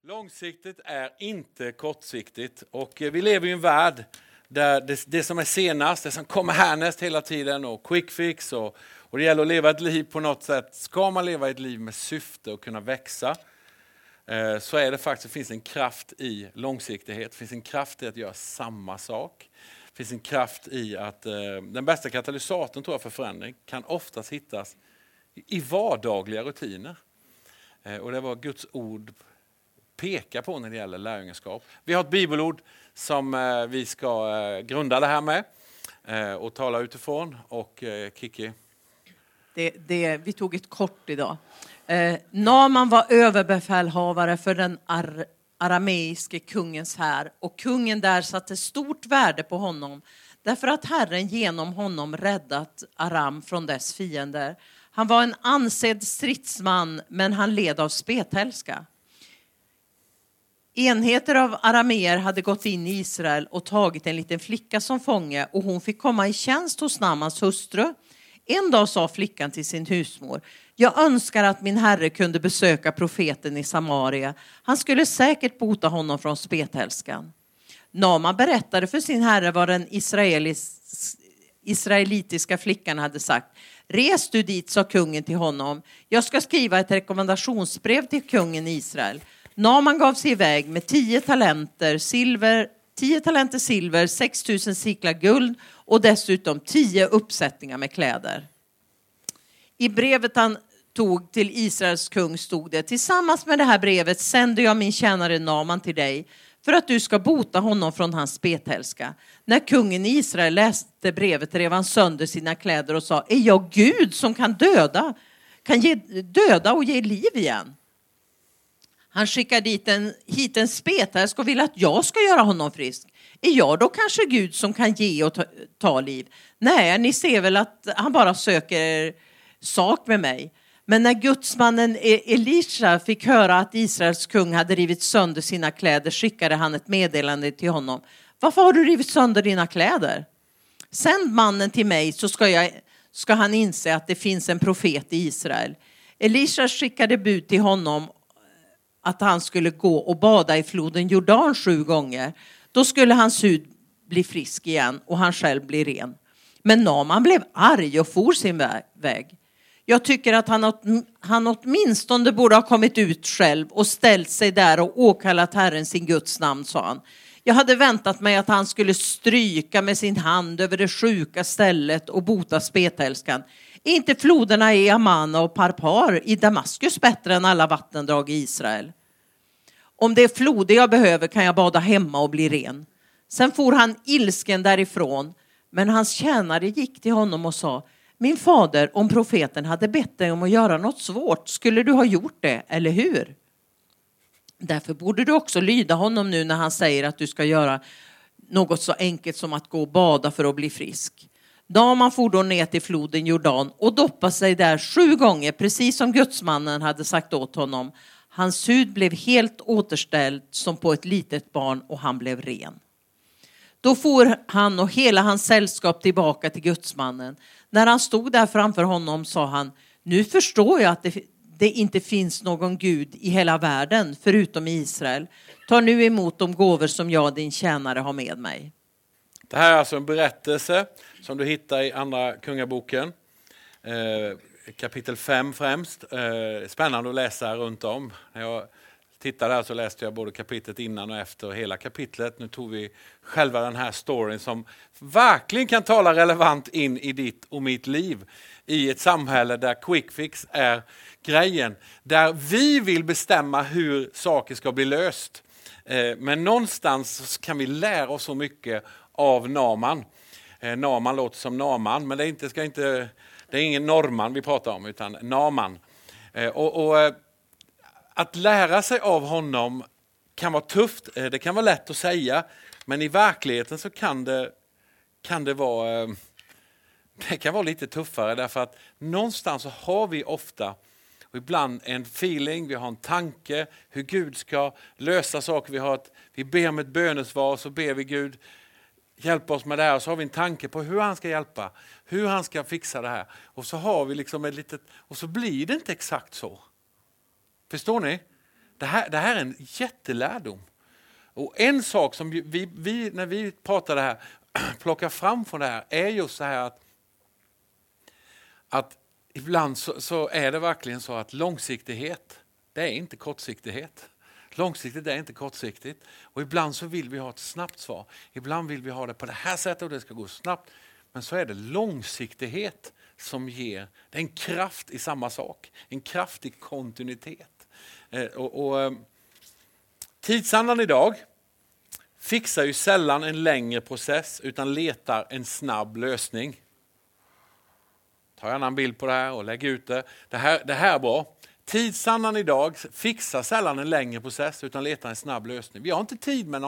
Långsiktigt är inte kortsiktigt, och vi lever i en värld där det som är senast, det som kommer härnäst hela tiden, och quick fix, och det gäller att leva ett liv på något sätt. Ska man leva ett liv med syfte och kunna växa, så är det faktiskt, det finns en kraft i långsiktighet, det finns en kraft i att göra samma sak. Det finns en kraft i att den bästa katalysatorn, tror jag, för förändring kan oftast hittas i vardagliga rutiner. Och det var Guds ord pekar på när det gäller lärjungaskap. Vi har ett bibelord som vi ska grunda det här med och tala utifrån. Och Kiki? Vi tog ett kort idag. Naaman var överbefälhavare för den arameiske kungens här, och kungen där satte stort värde på honom därför att Herren genom honom räddat Aram från dess fiender. Han var en ansedd stridsman, men han led av spetälska. Enheter av arameer hade gått in i Israel och tagit en liten flicka som fånge, och hon fick komma i tjänst hos Naamans hustru. En dag sa flickan till sin husmor: jag önskar att min herre kunde besöka profeten i Samaria. Han skulle säkert bota honom från spetälskan. Naaman berättade för sin herre vad den israelitiska flickan hade sagt. Res du dit, sa kungen till honom. Jag ska skriva ett rekommendationsbrev till kungen i Israel. Naaman gav sig iväg med 10 talenter silver, 6 000 siklar guld och dessutom 10 uppsättningar med kläder. I brevet han tog till Israels kung stod det: tillsammans med det här brevet sänder jag min tjänare Naaman till dig för att du ska bota honom från hans spetälska. När kungen i Israel läste brevet rev han sönder sina kläder och sa: är jag Gud som kan döda och ge liv igen? Han skickar hit en spetälsk och vill att jag ska göra honom frisk. Är jag då kanske Gud som kan ge och ta liv? Nej, ni ser väl att han bara söker sak med mig. Men när gudsmannen Elisha fick höra att Israels kung hade rivit sönder sina kläder, skickade han ett meddelande till honom. Varför har du rivit sönder dina kläder? Sänd mannen till mig, så ska han inse att det finns en profet i Israel. Elisha skickade bud till honom att han skulle gå och bada i floden Jordan 7 gånger. Då skulle hans hud bli frisk igen och han själv bli ren. Men Naaman blev arg och for sin väg. Jag tycker att han åtminstone borde ha kommit ut själv och ställt sig där och åkallat Herren sin Guds namn, sa han. Jag hade väntat mig att han skulle stryka med sin hand över det sjuka stället och bota spetälskan. Är inte floderna i Amana och Parpar i Damaskus bättre än alla vattendrag i Israel? Om det är floder jag behöver kan jag bada hemma och bli ren. Sen for han ilsken därifrån, men hans tjänare gick till honom och sa: min fader, om profeten hade bett dig om att göra något svårt, skulle du ha gjort det, eller hur? Därför borde du också lyda honom nu när han säger att du ska göra något så enkelt som att gå och bada för att bli frisk. Naaman for då ner till floden Jordan och doppade sig där 7 gånger, precis som gudsmannen hade sagt åt honom. Hans hud blev helt återställd som på ett litet barn och han blev ren. Då for han och hela hans sällskap tillbaka till gudsmannen. När han stod där framför honom sa han: nu förstår jag att det inte finns någon Gud i hela världen förutom i Israel. Ta nu emot de gåvor som jag, din tjänare, har med mig. Det här är alltså en berättelse som du hittar i andra kungaboken. Kapitel 5 främst. Spännande att läsa runt om. När jag tittade där så läste jag både kapitlet innan och efter och hela kapitlet. Nu tog vi själva den här storyn som verkligen kan tala relevant in i ditt och mitt liv. I ett samhälle där quick fix är grejen. Där vi vill bestämma hur saker ska bli löst. Men någonstans kan vi lära oss så mycket av Naaman. Naaman låter som Naaman, men det är ingen norrman vi pratar om, utan Naaman. Och att lära sig av honom kan vara tufft. Det kan vara lätt att säga, men i verkligheten så kan det vara lite tuffare, därför att någonstans så har vi ofta och ibland en feeling, vi har en tanke hur Gud ska lösa saker. Vi ber om ett bönesvar, så ber vi Gud hjälpa oss med det här, och så har vi en tanke på hur han ska hjälpa, hur han ska fixa det här, och så har vi liksom och så blir det inte exakt så. Förstår ni? Det här är en jättelärdom. Och en sak som vi när vi pratar det här, plockar fram från det här, är just så här att ibland så är det verkligen så att långsiktighet, det är inte kortsiktighet. Långsiktigt är inte kortsiktigt. Och ibland så vill vi ha ett snabbt svar. Ibland vill vi ha det på det här sättet och det ska gå snabbt. Men så är det långsiktighet som ger, det är en kraft i samma sak. En kraftig kontinuitet. Tidsandan idag fixar ju sällan en längre process utan letar en snabb lösning. Ta gärna en bild på det här och lägg ut det. Det här är bra. Tidsandan idag fixar sällan en längre process utan letar en snabb lösning. Vi har inte tid med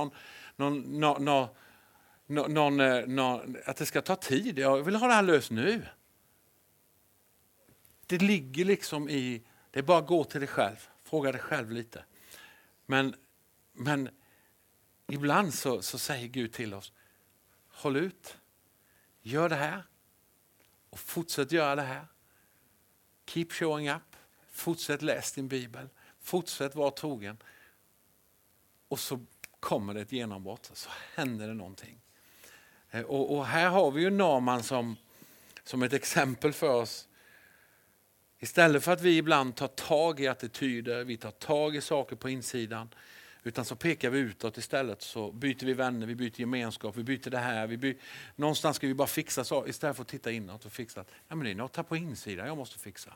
att det ska ta tid. Jag vill ha det här löst nu. Det ligger liksom i, det är bara att gå till dig själv. Fråga dig själv lite. Men ibland så säger Gud till oss, håll ut. Gör det här. Och fortsätt göra det här. Keep showing up. Fortsätt läs din bibel. Fortsätt vara trogen. Och så kommer det ett genombrott. Så händer det någonting. Och här har vi ju Naaman som ett exempel för oss. Istället för att vi ibland tar tag i attityder. Vi tar tag i saker på insidan. Utan så pekar vi utåt istället. Så byter vi vänner, vi byter gemenskap, vi byter det här. Någonstans ska vi bara fixa så istället för att titta inåt och fixa. Ja, men det är något här på insidan jag måste fixa.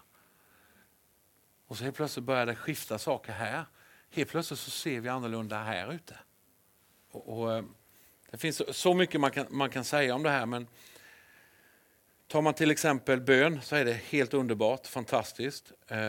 Och så helt plötsligt börjar det skifta saker här. Helt plötsligt så ser vi annorlunda här ute. Och det finns så mycket man kan säga om det här. Men tar man till exempel bön så är det helt underbart, fantastiskt.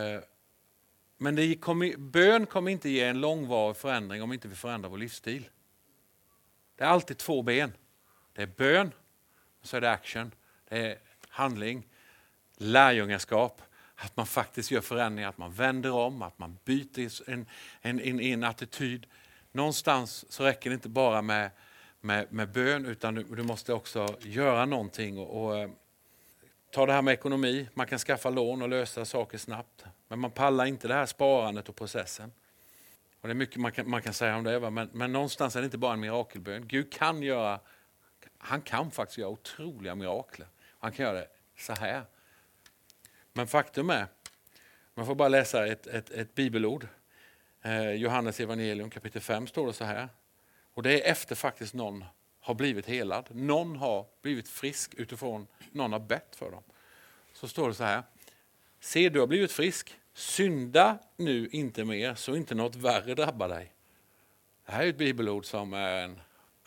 Men bön kommer inte ge en långvarig förändring om inte vi förändrar vår livsstil. Det är alltid två ben. Det är bön och så är det action. Det är handling, lärjungaskap. Att man faktiskt gör förändringar, att man vänder om, att man byter en attityd. Någonstans så räcker det inte bara med bön utan du måste också göra någonting. Och ta det här med ekonomi, man kan skaffa lån och lösa saker snabbt. Men man pallar inte det här sparandet och processen. Och det är mycket man kan säga om det. Va? Men någonstans är det inte bara en mirakelbön. Gud han kan faktiskt göra otroliga mirakler. Han kan göra det så här. Men faktum är, man får bara läsa ett bibelord. Johannes evangelium kapitel 5 står det så här. Och det är efter faktiskt någon har blivit helad. Någon har blivit frisk utifrån någon har bett för dem. Så står det så här. Se, du har blivit frisk. Synda nu inte mer så inte något värre drabbar dig. Det här är ett bibelord som är en...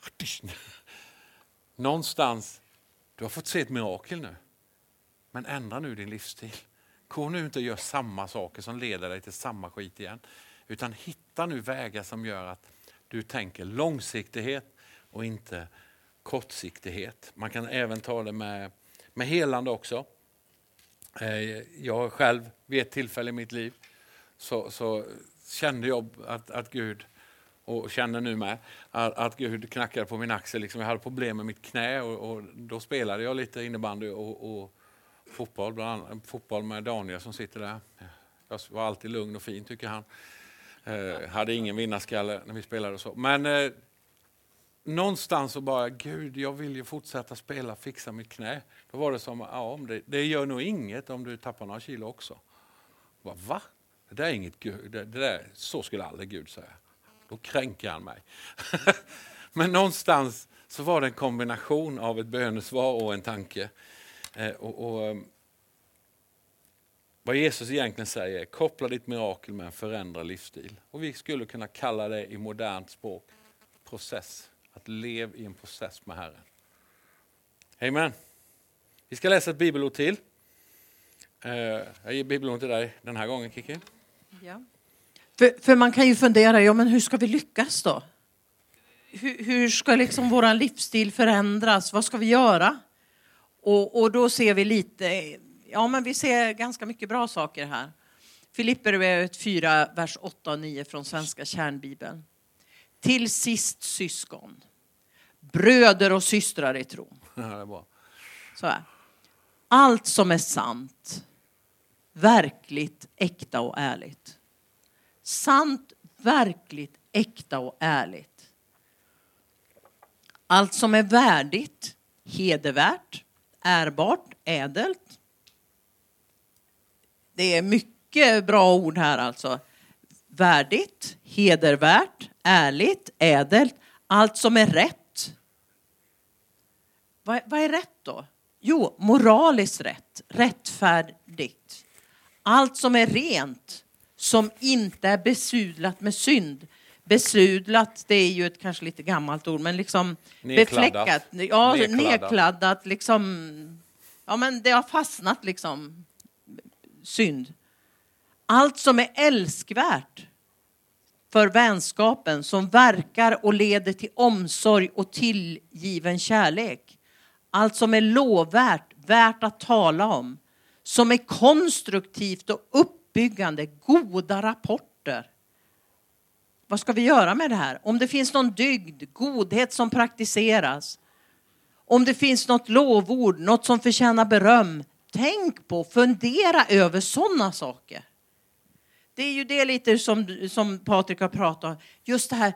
Någonstans, du har fått se ett mirakel nu. Men ändra nu din livsstil. Gå nu inte och gör samma saker som leder dig till samma skit igen. Utan hitta nu vägar som gör att du tänker långsiktighet och inte kortsiktighet. Man kan även ta det med helande också. Jag själv vid ett tillfälle i mitt liv så kände jag att Gud, och känner nu med, att Gud knackade på min axel. Liksom jag hade problem med mitt knä och då spelade jag lite innebandy och fotboll, bland annat, fotboll med Daniel som sitter där. Jag var alltid lugn och fin tycker han. Hade ingen vinnarskalle när vi spelade och så. Men någonstans så bara, Gud, jag vill ju fortsätta spela, fixa mitt knä. Då var det som, ja, det gör nog inget om du tappar några kilo också. Bara, va? Det där är inget Gud. Det där, så skulle aldrig Gud säga. Då kränker han mig. Men någonstans så var det en kombination av ett bönesvar och en tanke. Vad Jesus egentligen säger är, koppla ditt mirakel med en förändrad livsstil. Och vi skulle kunna kalla det i modernt språk process. Att leva i en process med Herren. Amen. Vi ska läsa ett bibelord till. Jag ger bibelord till dig den här gången, Kiki. Ja. För man kan ju fundera, ja men hur ska vi lyckas då? Hur ska liksom våran livsstil förändras? Vad ska vi göra? Och då ser vi lite, ja men vi ser ganska mycket bra saker här. Filipperbrevet 4, vers 8 och 9 från svenska kärnbibeln. Till sist syskon, bröder och systrar i tron. Ja, det är bra. Så här. Allt som är sant, verkligt, äkta och ärligt. Sant, verkligt äkta och ärligt. Allt som är värdigt, hedervärt, ärbart, ädelt. Det är mycket bra ord här alltså. Värdigt, hedervärt, ärligt, ädelt. Allt som är rätt. Vad är rätt då? Jo, moraliskt rätt, rättfärdigt. Allt som är rent, som inte är besudlat med synd. Besudlat, det är ju ett kanske lite gammalt ord, men liksom befläckat. Ja, nedkladdat liksom. Ja, men det har fastnat liksom. Synd. Allt som är älskvärt för vänskapen, som verkar och leder till omsorg och tillgiven kärlek. Allt som är lovvärt, värt att tala om. Som är konstruktivt och uppbyggande, goda rapporter. Vad ska vi göra med det här? Om det finns någon dygd, godhet som praktiseras. Om det finns något lovord, något som förtjänar beröm. Tänk på, fundera över sådana saker. Det är ju det lite som Patrik har pratat om. Just det här,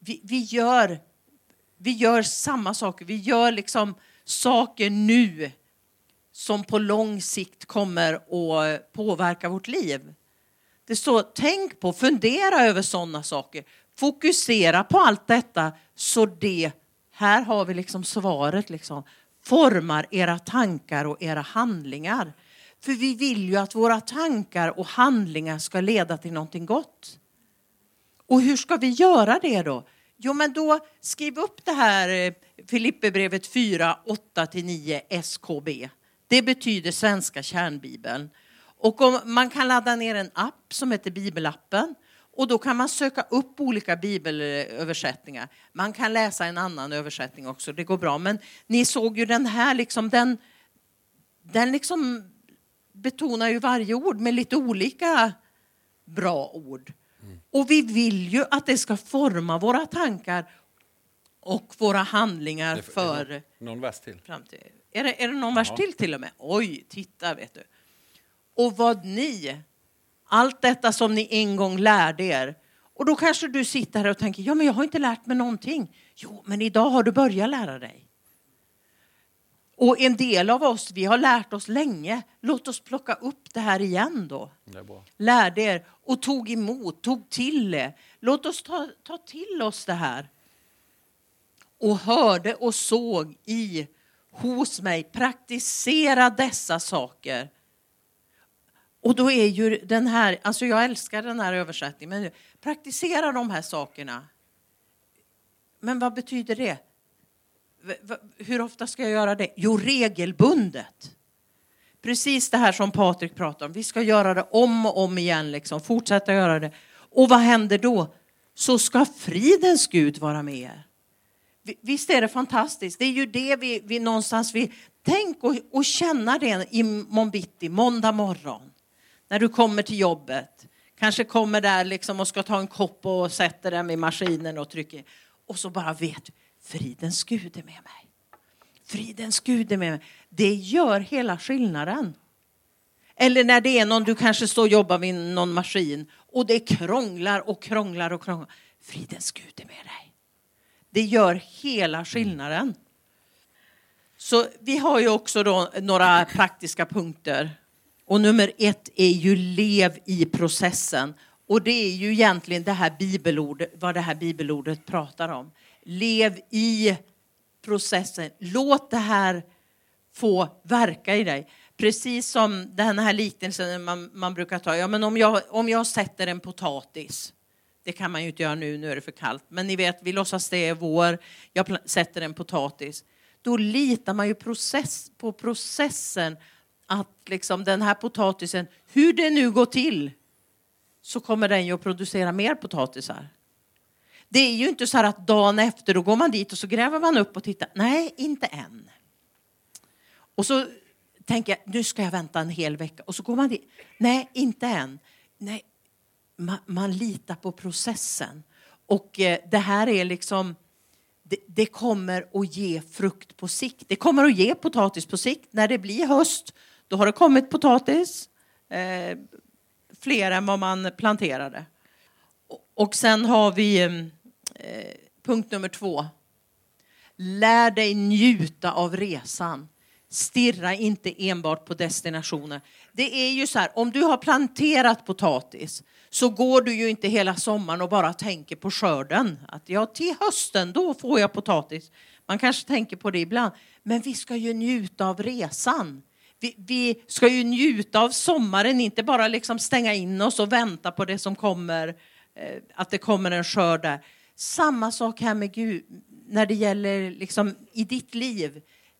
vi gör samma saker. Vi gör liksom saker nu som på lång sikt kommer att påverka vårt liv. Det står, tänk på, fundera över sådana saker. Fokusera på allt detta så det, här har vi liksom svaret liksom. Formar era tankar och era handlingar. För vi vill ju att våra tankar och handlingar ska leda till någonting gott. Och hur ska vi göra det då? Jo, men då skriv upp det här Filipperbrevet 4, 8-9 SKB. Det betyder svenska kärnbibeln. Och man kan ladda ner en app som heter Bibelappen. Och då kan man söka upp olika bibelöversättningar. Man kan läsa en annan översättning också, det går bra. Men ni såg ju den här, liksom, den liksom betonar ju varje ord med lite olika bra ord. Och vi vill ju att det ska forma våra tankar och våra handlingar för... Någon vers till. Framtid. Är det någon vers till och med? Oj, titta vet du. Och vad ni... Allt detta som ni en gång lärde er. Och då kanske du sitter här och tänker, ja men jag har inte lärt mig någonting. Jo, men idag har du börjat lära dig. Och en del av oss, vi har lärt oss länge. Låt oss plocka upp det här igen då. Det är bra. Lärde er och tog emot, tog till det. Låt oss ta till oss det här. Och hörde och såg hos mig. Praktisera dessa saker. Och då är ju den här, alltså jag älskar den här översättningen, men praktisera de här sakerna. Men vad betyder det? Hur ofta ska jag göra det? Jo, regelbundet. Precis det här som Patrik pratar om. Vi ska göra det om och om igen, liksom. Fortsätta göra det. Och vad händer då? Så ska fridens Gud vara med er. Visst är det fantastiskt? Det är ju det vi någonstans vill. Tänk och känna det i måndag morgon. När du kommer till jobbet. Kanske kommer där liksom och ska ta en kopp och sätter den i maskinen och trycker. Och så bara vet, fridens Gud är med mig. Fridens Gud är med mig. Det gör hela skillnaden. Eller när det är någon, du kanske står och jobbar vid någon maskin. Och det krånglar och krånglar och krånglar. Fridens Gud är med dig. Det gör hela skillnaden. Så vi har ju också då några praktiska punkter. Och nummer 1 är ju lev i processen. Och det är ju egentligen det här bibelordet, vad det här bibelordet pratar om. Lev i processen. Låt det här få verka i dig. Precis som den här liknelsen man brukar ta. Ja, men om jag sätter en potatis. Det kan man ju inte göra nu är det för kallt. Men ni vet, vi låtsas det är vår. Jag sätter en potatis. Då litar man ju på processen. Att liksom den här potatisen, hur det nu går till, så kommer den ju att producera mer potatisar. Det är ju inte så här att dagen efter då går man dit och så gräver man upp och tittar. Nej, inte än. Och så tänker jag, nu ska jag vänta en hel vecka. Och så går man dit. Nej, inte än. Nej, man litar på processen. Och det här är liksom, det kommer att ge frukt på sikt. Det kommer att ge potatis på sikt. När det blir höst, då har det kommit potatis. Fler än vad man planterade. Och sen har vi punkt nummer 2. Lär dig njuta av resan. Stirra inte enbart på destinationer. Det är ju så här, om du har planterat potatis så går du ju inte hela sommaren och bara tänker på skörden. Att till hösten då får jag potatis. Man kanske tänker på det ibland. Men vi ska ju njuta av resan. Vi ska ju njuta av sommaren, inte bara liksom stänga in oss och vänta på det som kommer, att det kommer en skörd där. Samma sak här med Gud när det gäller liksom i ditt liv.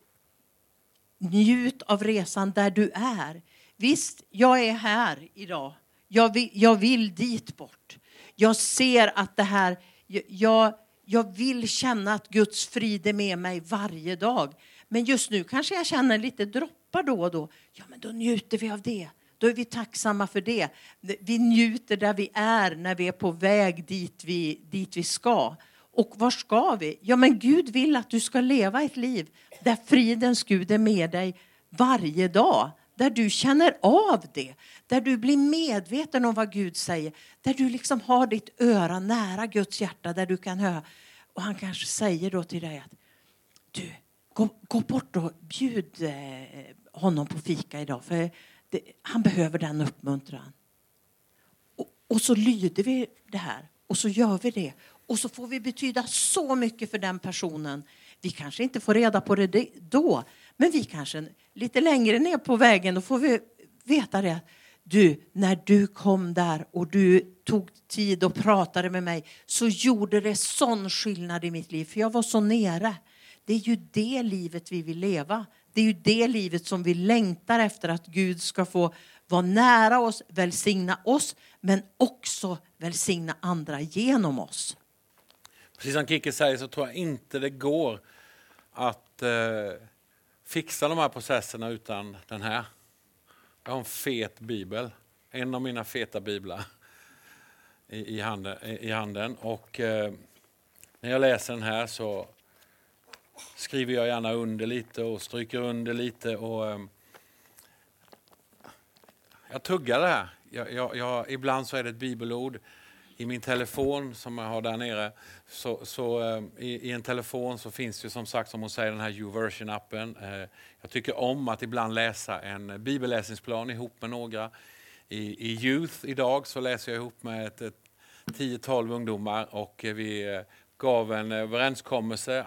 Njut av resan där du är. Visst, jag är här idag. Jag vill dit bort. Jag ser att det här, jag vill känna att Guds frid är med mig varje dag. Men just nu kanske jag känner lite droppar då och då. Ja, men då njuter vi av det. Då är vi tacksamma för det. Vi njuter där vi är när vi är på väg dit vi ska. Och var ska vi? Ja, men Gud vill att du ska leva ett liv där fridens Gud är med dig varje dag. Där du känner av det. Där du blir medveten om vad Gud säger. Där du liksom har ditt öra nära Guds hjärta. Där du kan höra. Och han kanske säger då till dig att du, gå bort och bjud honom på fika idag. För han behöver den uppmuntran. Och så lyder vi det här. Och så gör vi det. Och så får vi betyda så mycket för den personen. Vi kanske inte får reda på det då. Men vi kanske lite längre ner på vägen. Då får vi veta det. Du, när du kom där och du tog tid och pratade med mig. Så gjorde det sån skillnad i mitt liv. För jag var så nere. Det är ju det livet vi vill leva. Det är ju det livet som vi längtar efter. Att Gud ska få vara nära oss. Välsigna oss. Men också välsigna andra genom oss. Precis som Kiki säger så tror jag inte det går att fixa de här processerna utan den här. Jag har en fet bibel. En av mina feta biblar i handen. Och när jag läser den här så skriver jag gärna under lite och stryker under lite. Och jag tuggar det här. Ibland så är det ett bibelord. I min telefon som jag har där nere, i en telefon så finns ju som sagt, som hon säger, den här YouVersion-appen. Jag tycker om att ibland läsa en bibelläsningsplan ihop med några. I Youth idag så läser jag ihop med ett 10-12 ungdomar och vi gav en överenskommelse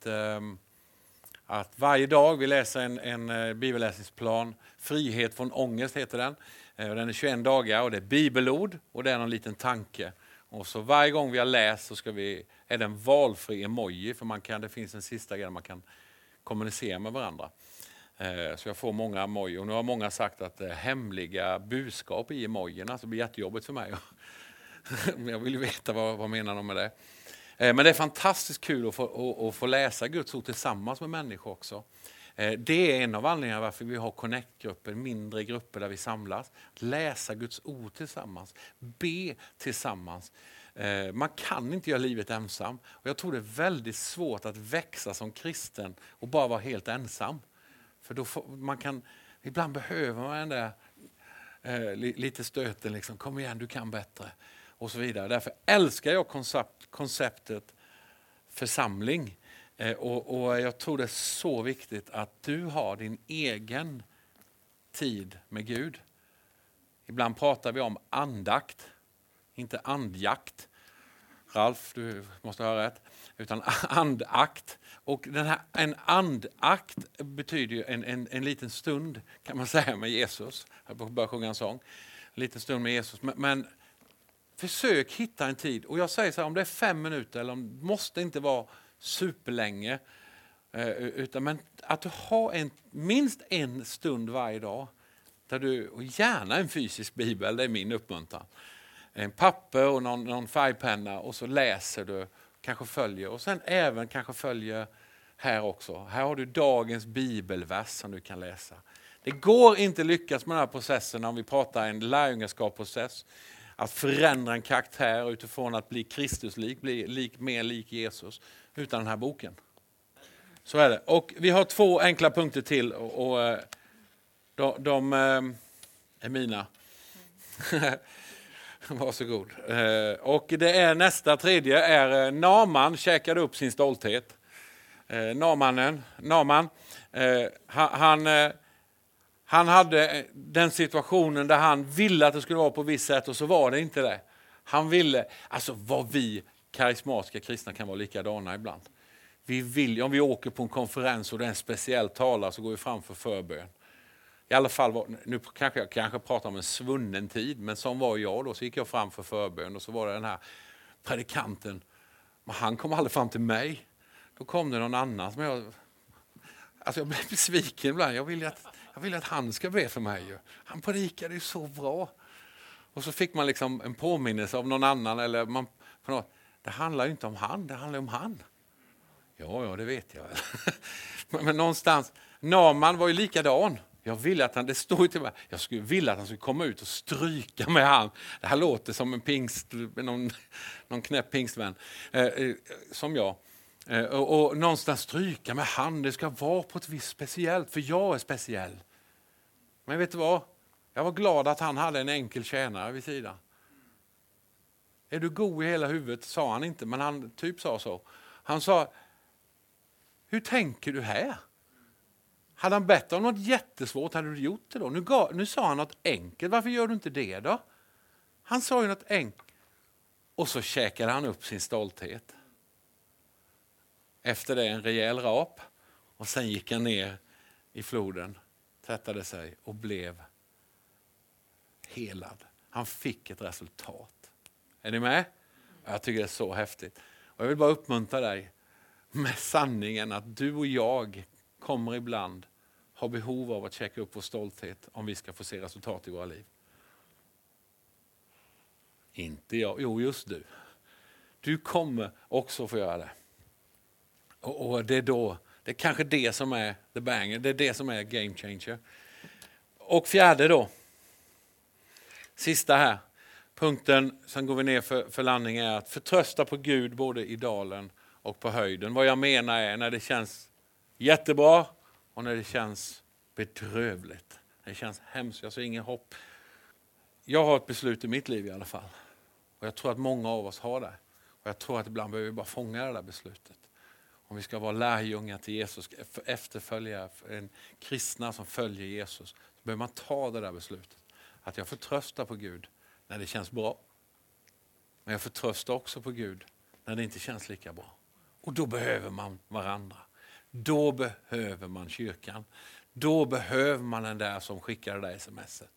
att varje dag vi läser en bibelläsningsplan. Frihet från ångest heter den. Den är 21 dagar och det är bibelord och det är någon liten tanke. Och så varje gång vi har läst så är det en valfri emoji, för det finns en sista grej där man kan kommunicera med varandra. Så jag får många emoji, och nu har många sagt att det är hemliga budskap i emojierna, så det blir jättejobbigt för mig. Jag vill ju veta vad menar de med det. Men det är fantastiskt kul att få läsa Guds ord tillsammans med människor också. Det är en av anledningarna varför vi har connect-grupper, mindre grupper där vi samlas. Läsa Guds ord tillsammans, be tillsammans. Man kan inte göra livet ensam. Och jag tror det är väldigt svårt att växa som kristen och bara vara helt ensam. För då ibland behöver man den där lite stöten, liksom, kom igen, du kan bättre. Och så vidare. Därför älskar jag konceptet församling. Och jag tror det är så viktigt att du har din egen tid med Gud. Ibland pratar vi om andakt, inte andjakt. Ralf, du måste ha rätt. Utan andakt. Och en andakt betyder ju en liten stund, kan man säga, med Jesus. Jag börjar sjunga en sång. En liten stund med Jesus. Men försök hitta en tid. Och jag säger så här, om det är 5 minuter, eller om det måste inte vara superlänge, men att du har minst en stund varje dag där och gärna en fysisk bibel, det är min uppmuntran. En papper och någon färgpenna, och så läser du, kanske följer, och sen även kanske följer här också. Här har du dagens bibelvers som du kan läsa. Det går inte lyckas med den här processen om vi pratar en lärjungaskapsprocess. Att förändra en karaktär utifrån att bli Kristuslik, bli mer lik Jesus, utan den här boken. Så är det. Och vi har 2 enkla punkter till, och de är mina. Varsågod. Och det är nästa tredje är Naaman käkade upp sin stolthet. Naaman, han hade den situationen där han ville att det skulle vara på visst sätt och så var det inte det. Han ville, alltså vad vi karismatiska kristna kan vara likadana ibland. Vi vill, om vi åker på en konferens och det är en speciell talare så går vi fram för förbön. I alla fall, nu kanske jag pratar om en svunnen tid, men som var jag då, så gick jag fram för förbön och så var det den här predikanten, men han kom aldrig fram till mig. Då kom det någon annan som jag blev besviken ibland. Jag vill att han ska be för mig. Han predikade ju så bra. Och så fick man liksom en påminnelse av någon annan. Eller det handlar ju inte om han, det handlar om han. Ja, det vet jag. Men någonstans, Naaman var ju likadan. Jag ville att han, det stod ju till mig, jag skulle vilja att han skulle komma ut och stryka med han. Det här låter som en någon knäpp pingstvän. Som jag. Och någonstans stryka med han, det ska vara på ett visst speciellt, för jag är speciell. Men vet du vad? Jag var glad att han hade en enkel tjänare vid sidan. Är du god i hela huvudet? Sa han inte, men han typ sa så. Han sa, hur tänker du här? Hade han bett om något jättesvårt, hade du gjort det då? Nu sa han något enkelt, varför gör du inte det då? Han sa ju något enkelt. Och så käkade han upp sin stolthet. Efter det en rejäl rap. Och sen gick han ner i floden, tvättade sig och blev helad. Han fick ett resultat. Är ni med? Jag tycker det är så häftigt. Och jag vill bara uppmuntra dig med sanningen att du och jag kommer ibland ha behov av att checka upp vår stolthet om vi ska få se resultat i våra liv. Inte jag, jo just du. Du kommer också få göra det. Och det är då, det är kanske det som är the banger, det är det som är game changer. Och fjärde då, sista här, punkten, sen går vi ner för landning, är att förtrösta på Gud både i dalen och på höjden. Vad jag menar är när det känns jättebra och när det känns bedrövligt. När det känns hemskt, jag ser ingen hopp. Jag har ett beslut i mitt liv i alla fall. Och jag tror att många av oss har det. Och jag tror att ibland behöver vi bara fånga det där beslutet. Om vi ska vara lärjungar till Jesus, efterfölja en kristna som följer Jesus, så behöver man ta det där beslutet. Att jag förtröstar på Gud när det känns bra. Men jag förtröstar också på Gud när det inte känns lika bra. Och då behöver man varandra. Då behöver man kyrkan. Då behöver man den där som skickar det där smset.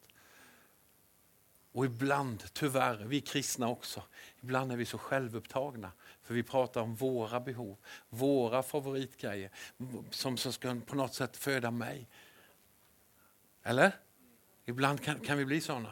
Och ibland, tyvärr, vi kristna också, ibland är vi så självupptagna. För vi pratar om våra behov, våra favoritgrejer som ska på något sätt föda mig. Eller? Ibland kan vi bli sådana.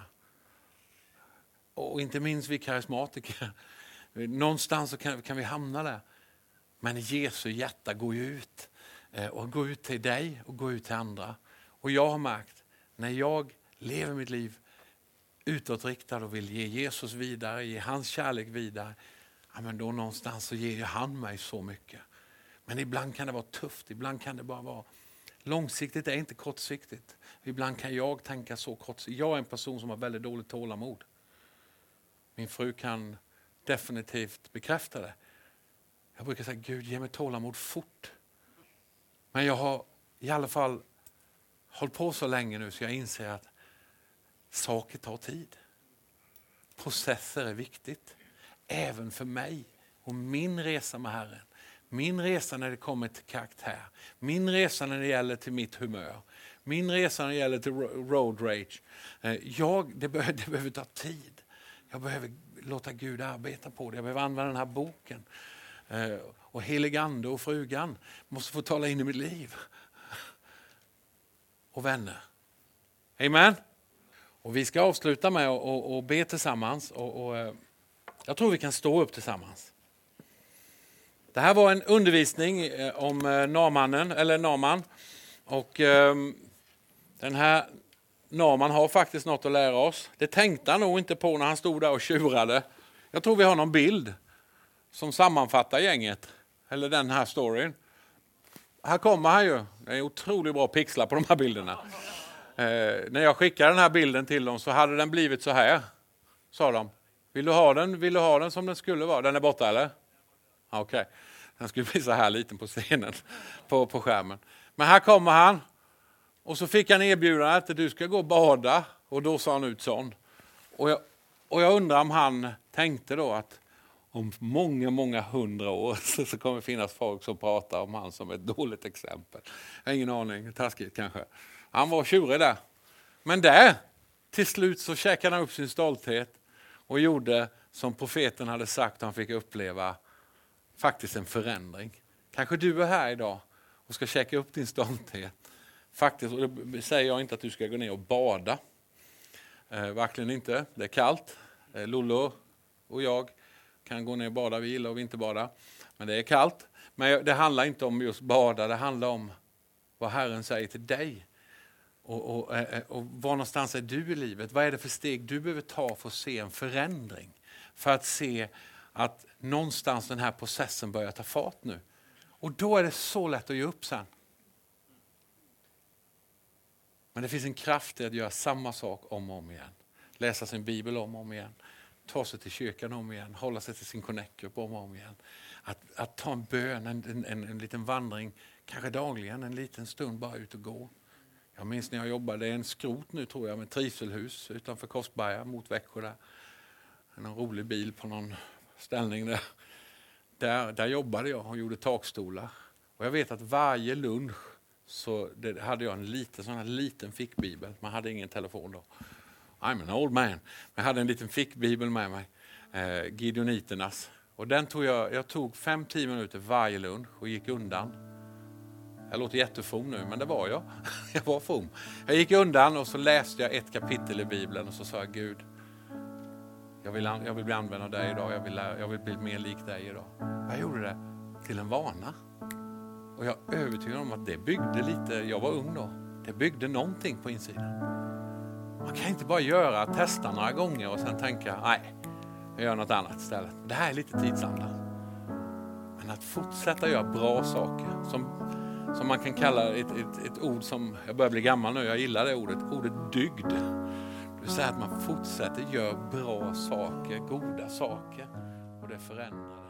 Och inte minst vi karismatiker. Någonstans så kan vi hamna där. Men Jesu hjärta går ju ut. Och går ut till dig och går ut till andra. Och jag har märkt, när jag lever mitt liv utåtriktad och vill ge Jesus vidare, ge hans kärlek vidare, ja, men då någonstans så ger han mig så mycket. Men ibland kan det vara tufft, ibland kan det bara vara långsiktigt, är inte kortsiktigt. Ibland kan jag tänka så kortsiktigt. Jag är en person som har väldigt dåligt tålamod. Min fru kan definitivt bekräfta det. Jag brukar säga, Gud ge mig tålamod fort. Men jag har i alla fall hållit på så länge nu så jag inser att saker tar tid. Processer är viktigt. Även för mig och min resa med Herren. Min resa när det kommer till karaktär. Min resa när det gäller till mitt humör. Min resa när det gäller till road rage. Det behöver ta tid. Jag behöver låta Gud arbeta på det. Jag behöver använda den här boken. Och heligande och frugan måste få tala in i mitt liv. Och vänner. Amen. Och vi ska avsluta med att be tillsammans. Och jag tror vi kan stå upp tillsammans. Det här var en undervisning om Naaman. Och den här Naaman har faktiskt något att lära oss. Det tänkte han nog inte på när han stod där och tjurade. Jag tror vi har någon bild som sammanfattar gänget. Eller den här storyn. Här kommer han ju. Det är otroligt bra pixlar på de här bilderna. När jag skickade den här bilden till dem så hade den blivit så här. Sa de. Vill du ha den? Vill du ha den som den skulle vara? Den är borta eller? Okej. Den skulle bli så här liten på scenen, på skärmen. Men här kommer han. Och så fick han erbjudandet att du ska gå och bada. Och då sa han ut sån. Och jag undrar om han tänkte då att om många 100 år så kommer det finnas folk som pratar om han som ett dåligt exempel. Jag har ingen aning, taskigt kanske. Han var tjurig där. Men där, till slut så käkade han upp sin stolthet och gjorde som profeten hade sagt, han fick uppleva faktiskt en förändring. Kanske du är här idag och ska käka upp din stolthet. Faktiskt, och det säger jag inte att du ska gå ner och bada. Verkligen inte, det är kallt. Lollo och jag kan gå ner och bada, vi gillar och vinterbada. Men det är kallt. Men det handlar inte om just bada, det handlar om vad Herren säger till dig. Och var någonstans är du i livet? Vad är det för steg du behöver ta för att se en förändring? För att se att någonstans den här processen börjar ta fart nu. Och då är det så lätt att ge upp sen. Men det finns en kraft i att göra samma sak om och om igen. Läsa sin bibel om och om igen. Ta sig till kyrkan om igen. Hålla sig till sin connect-grupp om och om igen. Att ta en bön, en liten vandring. Kanske dagligen, en liten stund bara ut och gå. Jag minns när jag jobbade i en skrot nu tror jag med trivselhus utanför Korsberga mot Växjö där. En rolig bil på någon ställning där jobbade jag och gjorde takstolar. Och jag vet att varje lunch så hade jag en liten fickbibel. Man hade ingen telefon då. I'm an old man. Men jag hade en liten fickbibel med mig. Gideoniternas. Och den tog jag tog 5-10 minuter varje lunch och gick undan. Jag låter jättefrom nu, men det var jag. Jag var from. Jag gick undan och så läste jag ett kapitel i Bibeln och så sa jag Gud, jag vill bli använd av dig idag. Jag vill bli mer lik dig idag. Jag gjorde det till en vana. Och jag är övertygad om att det byggde lite, jag var ung då, det byggde någonting på insidan. Man kan inte bara testa några gånger och sen tänka, nej, jag gör något annat istället. Det här är lite tidsanda. Men att fortsätta göra bra saker, som man kan kalla ett ord som, jag börjar bli gammal nu, jag gillar det ordet dygd. Det vill säga att man fortsätter göra bra saker, goda saker och det förändrar.